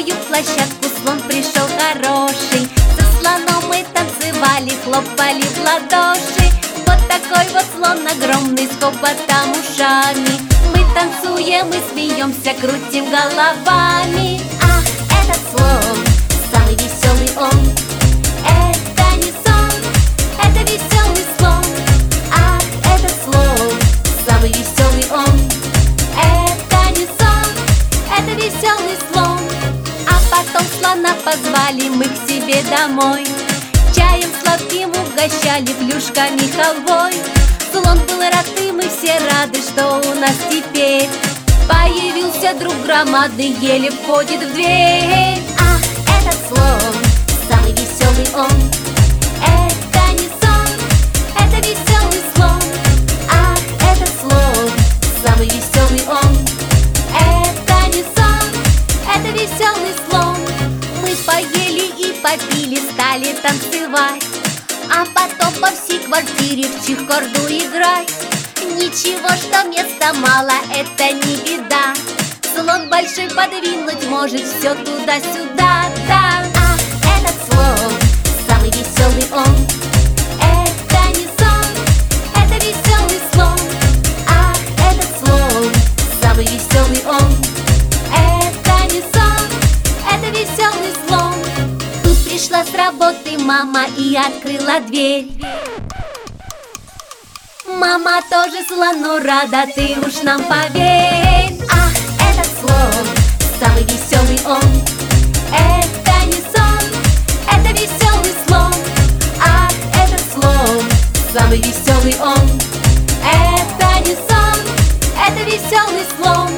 игровую площадку слон пришел хороший. Со слоном мы танцевали, хлопали в ладоши. Вот такой вот слон огромный с хоботом ушами. Мы танцуем и смеемся, крутим головами. Ах, этот слон, самый веселый он. Это не сон, это веселый слон. Ах, этот слон, самый веселый он. Это не сон, это веселый слон. А потом слона позвали мы к себе домой. Чаем сладким угощали, плюшками халвой. Слон был рад, и мы все рады, что у нас теперь появился друг громадный, еле входит в дверь. Ах, этот слон, самый веселый он. Это не сон, это веселый слон. Ах, этот слон, самый веселый он. Это не сон, это веселый слон. Мы поели и попили, стали танцевать, а потом по всей квартире в чехарду играть. Ничего, что места мало, это не беда. Слон большой подвинуть может все туда-сюда, да. Ах, этот слон, самый веселый он. Это не сон, это веселый слон. Ах, этот слон, самый веселый он. Это не сон, это веселый слон. Тут пришла с работы мама и открыла дверь. Мама тоже слону рада, ты уж нам поверь. Ах, этот слон, самый веселый он. Это не сон, это веселый слон. Ах, этот слон, самый веселый он. Это не сон, это веселый слон.